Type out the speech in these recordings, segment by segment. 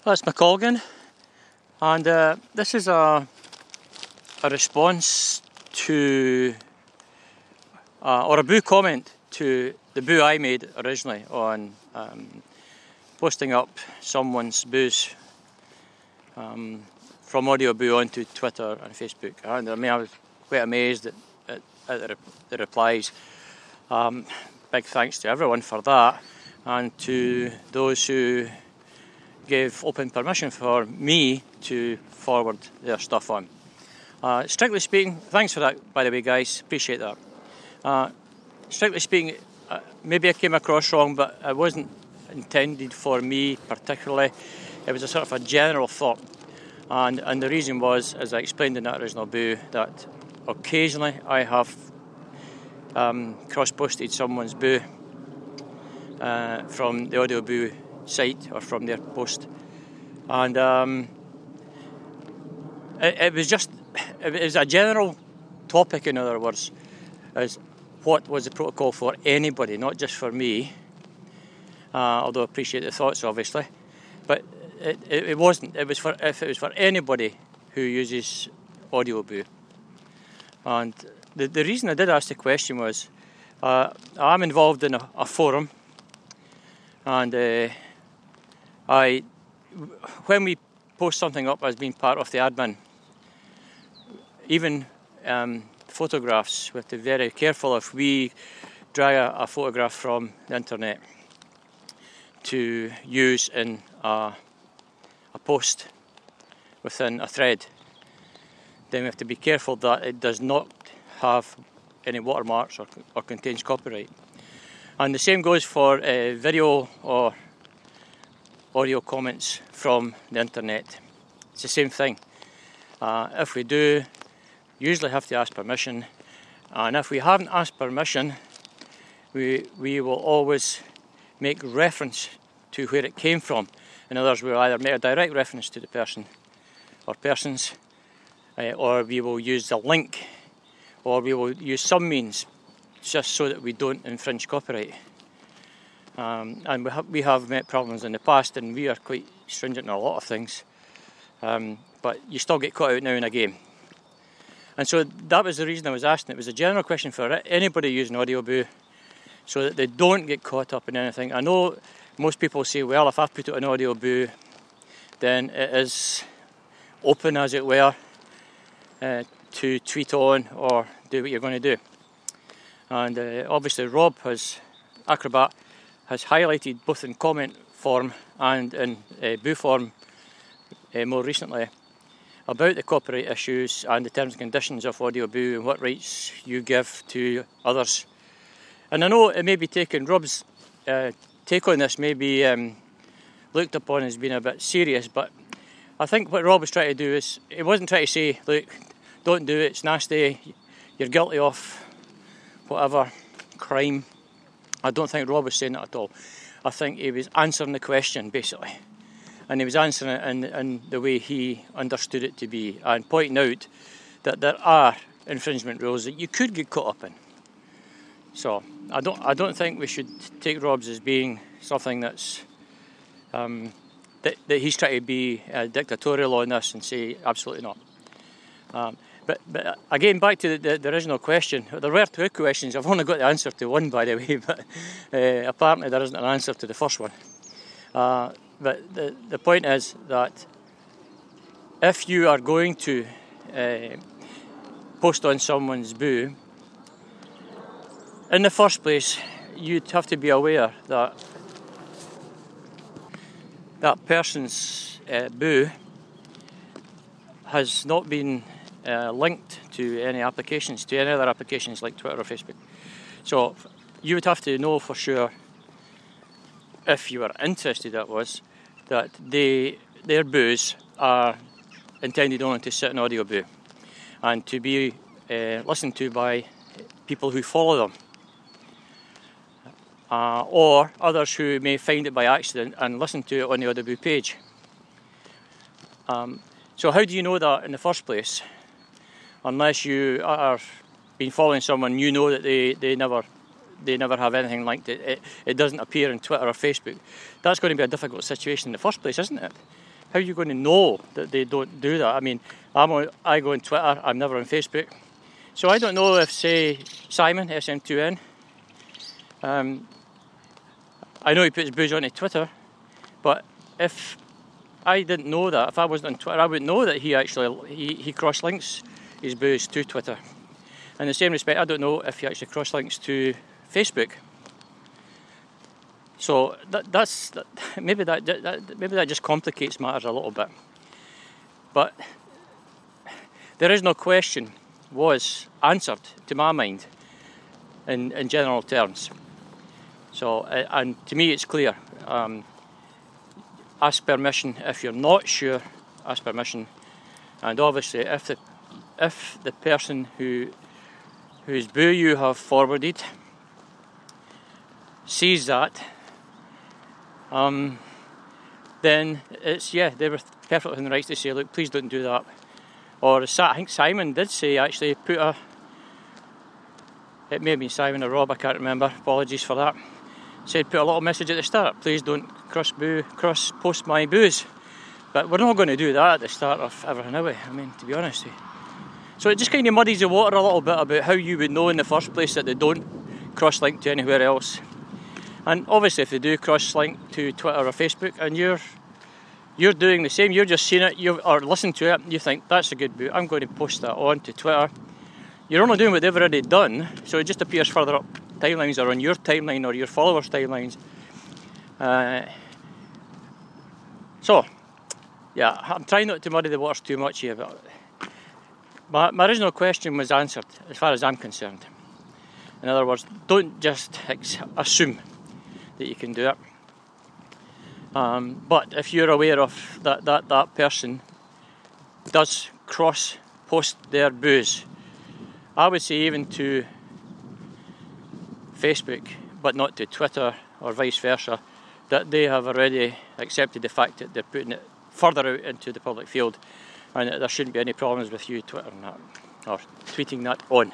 That's McColgan, and this is a response to, or a boo comment to the boo I made originally on posting up someone's boos from Audio Boo onto Twitter and Facebook. And I mean, I was quite amazed at the replies. Big thanks to everyone for that, and to those who gave open permission for me to forward their stuff on. Strictly speaking, thanks for that, by the way, guys, appreciate that. Strictly speaking, maybe I came across wrong, but it wasn't intended for me particularly. It was a sort of a general thought, and the reason was, as I explained in that original boo, that occasionally I have cross-posted someone's boo from the Audio Boo site or from their post, and it was a general topic, in other words, as what was the protocol for anybody, not just for me, although I appreciate the thoughts obviously, but it wasn't. It was if it was for anybody who uses Audio Boo. And the reason I did ask the question was I'm involved in a forum, and when we post something up as being part of the admin, even photographs, we have to be very careful if we drag a photograph from the internet to use in a post within a thread. Then we have to be careful that it does not have any watermarks or contains copyright. And the same goes for video or audio comments from the internet. It's the same thing. If we do, usually have to ask permission, and if we haven't asked permission, we will always make reference to where it came from. In other words, we'll either make a direct reference to the person or persons, or we will use a link, or we will use some means just so that we don't infringe copyright. And we have met problems in the past, and we are quite stringent on a lot of things, but you still get caught out now and again. And so that was the reason I was asking. It was a general question for anybody using Audio Boo, so that they don't get caught up in anything. I know most people say, well, if I've put it on Audio Boo, then it is open, as it were, to tweet on or do what you're going to do. And obviously Rob Acrobat has highlighted both in comment form and in boo form more recently about the copyright issues and the terms and conditions of Audio Boo and what rights you give to others. And I know it may be taken, Rob's take on this may be looked upon as being a bit serious, but I think what Rob was trying to do is, he wasn't trying to say, look, don't do it, it's nasty, you're guilty of whatever crime. I don't think Rob was saying that at all. I think he was answering the question, basically. And he was answering it in the way he understood it to be, and pointing out that there are infringement rules that you could get caught up in. So I don't think we should take Rob's as being something that's that he's trying to be dictatorial on this and say absolutely not. But again, back to the original question. There were two questions. I've only got the answer to one, by the way, but apparently there isn't an answer to the first one. But the point is that if you are going to post on someone's boo, in the first place, you'd have to be aware that that person's boo has not been linked to any applications, to any other applications like Twitter or Facebook. So you would have to know for sure, if you were interested, that their boos are intended only to sit in Audio Boo and to be listened to by people who follow them, or others who may find it by accident and listen to it on the Audio Boo page. So how do you know that in the first place? Unless you are been following someone, you know that they never have anything like it. It doesn't appear on Twitter or Facebook. That's going to be a difficult situation in the first place, isn't it? how are you going to know that they don't do that? I mean, I go on Twitter, I'm never on Facebook. So I don't know if, say, Simon, SM2N, I know he puts booze onto Twitter, but if I didn't know that, if I wasn't on Twitter, I wouldn't know that he cross-links his booze to Twitter. In the same respect, I don't know if he actually cross-links to Facebook. So maybe that just complicates matters a little bit. But there is no question was answered to my mind in general terms. So, and to me it's clear. Ask permission if you're not sure. Ask permission, and obviously if the person whose boo you have forwarded sees that, then they were perfectly in the right to say, look, please don't do that. Or I think Simon did say, actually, it may have been Simon or Rob, I can't remember, apologies for that, said put a little message at the start, please don't cross-post my booze. But we're not going to do that at the start of everything, are we? I mean, to be honest with you. So it just kind of muddies the water a little bit about how you would know in the first place that they don't cross-link to anywhere else. And obviously if they do cross-link to Twitter or Facebook and you're doing the same, you're just seeing it, or listen to it, you think, that's a good boot, I'm going to post that on to Twitter. You're only doing what they've already done, so it just appears further up timelines or on your timeline or your followers' timelines. So, yeah, I'm trying not to muddy the waters too much here, but my original question was answered as far as I'm concerned. In other words, don't just assume that you can do it. But if you're aware of that person does cross-post their booze, I would say even to Facebook, but not to Twitter or vice versa, that they have already accepted the fact that they're putting it further out into the public field, and that there shouldn't be any problems with you twittering that or tweeting that on.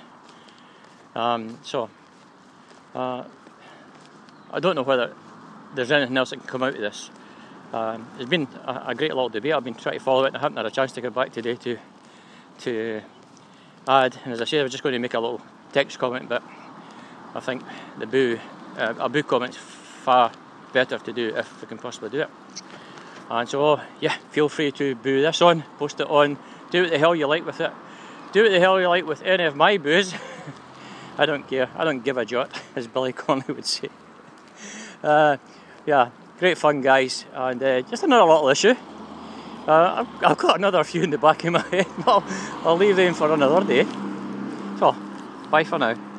I don't know whether there's anything else that can come out of this. It's been a great little debate. I've been trying to follow it and I haven't had a chance to get back today to add. And as I said, I was just going to make a little text comment, but I think a boo comment's far better to do if we can possibly do it. And so, yeah, feel free to boo this on, post it on, do what the hell you like with it. Do what the hell you like with any of my boos. I don't care. I don't give a jot, as Billy Connolly would say. Yeah, great fun, guys. And just another little issue. I've got another few in the back of my head, but I'll leave them for another day. So, bye for now.